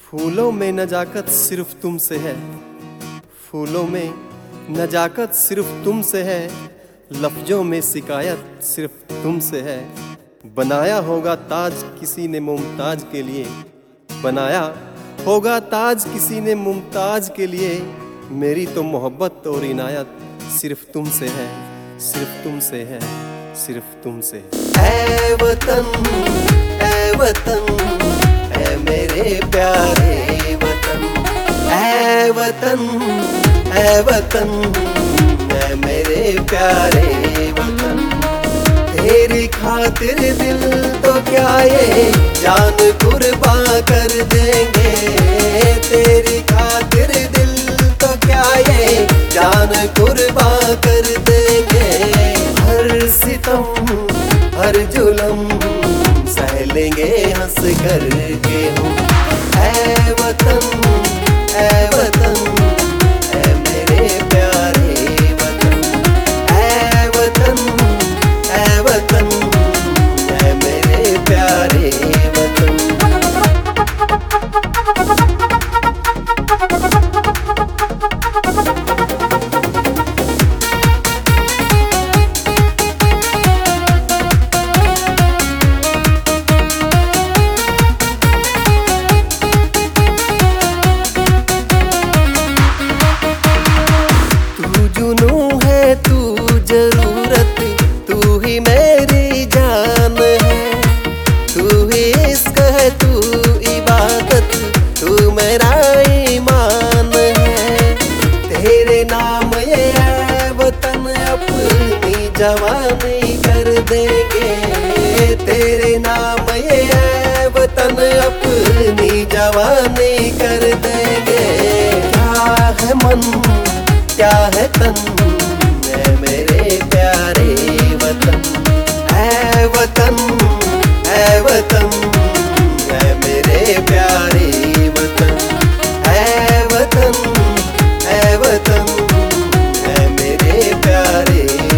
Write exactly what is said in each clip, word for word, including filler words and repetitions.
फूलों में नजाकत सिर्फ तुमसे है, फूलों में नजाकत सिर्फ तुमसे है, लफ्जों में शिकायत सिर्फ तुमसे है। बनाया होगा ताज किसी ने मुमताज के लिए, बनाया होगा ताज किसी ने मुमताज के लिए। मेरी तो मोहब्बत और इनायत सिर्फ तुमसे है, सिर्फ तुमसे है, सिर्फ तुमसे है। ऐ वतन ऐ वतन ऐ मेरे प्यारे वतन, ऐ वतन ऐ वतन ऐ मेरे प्यारे वतन। तेरी खातिर दिल तो क्या ये जान कुर्बान कर देंगे, तेरी खातिर दिल तो क्या ये जान कुर्बान कर देंगे। हर सितम हर जुल्म सह लेंगे हंस कर के हम। ऐ वतन ऐ वतन ऐ मेरे प्यारे वतन, ऐ वतन ऐ वतन ऐ मेरे प्यारे वतन। जवानी कर देंगे तेरे नाम ये है वतन, अपनी जवानी कर देंगे। क्या है मन क्या है तन ऐ मेरे प्यारे वतन, ऐ वतन ऐ वतन ऐ मेरे प्यारे वतन, ऐ वतन ऐ वतन ऐ मेरे प्यारे।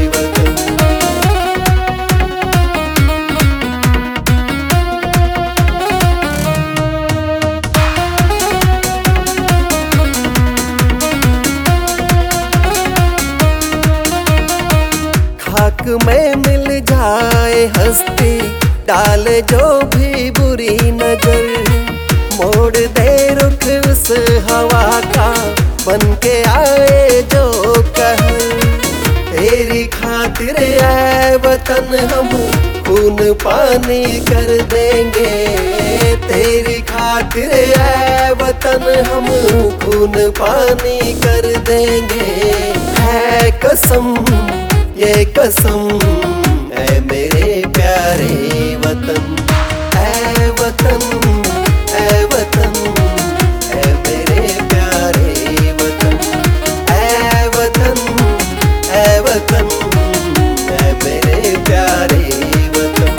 खाक में मिल जाए हस्ती, डाले जो भी बुरी नजर, मोड़ दे रुख उस हवा का बन के आए जो कहर। तेरी खातिर ऐ वतन हम खून पानी कर देंगे, तेरी खातिर ऐ वतन हम खून पानी कर देंगे। है कसम ये कसम ऐ मेरे प्यारे वतन, ऐ वतन ऐ वतन ऐ मेरे प्यारे वतन, ऐ वतन ऐ वतन ऐ मेरे प्यारे वतन।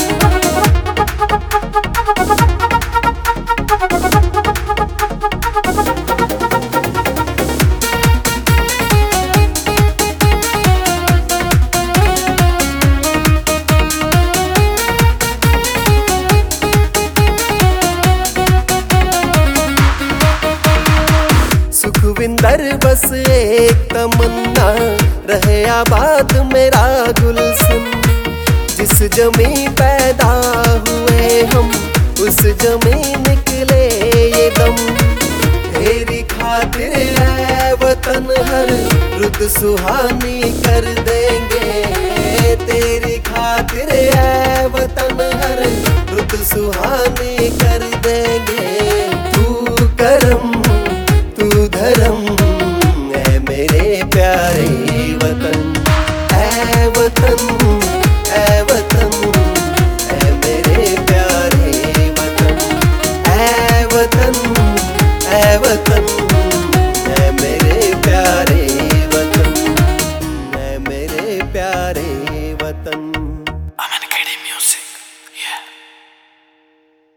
सुखविंदर बस एक तमन्ना रहे आबाद मेरा गुलशन, जिस जमी पैदा हुए हम उस जमी निकले ये दम। तेरी खातिर ऐ वतन हर रुत सुहानी कर देंगे, तेरी खातिर ऐ वतन हर रुत सुहानी कर देंगे। तू करम तू धर्म ऐ मेरे प्यारे वतन, ऐ वतन ऐ वतन ऐ मेरे प्यारे वतन, ऐ वतन ऐ वतन।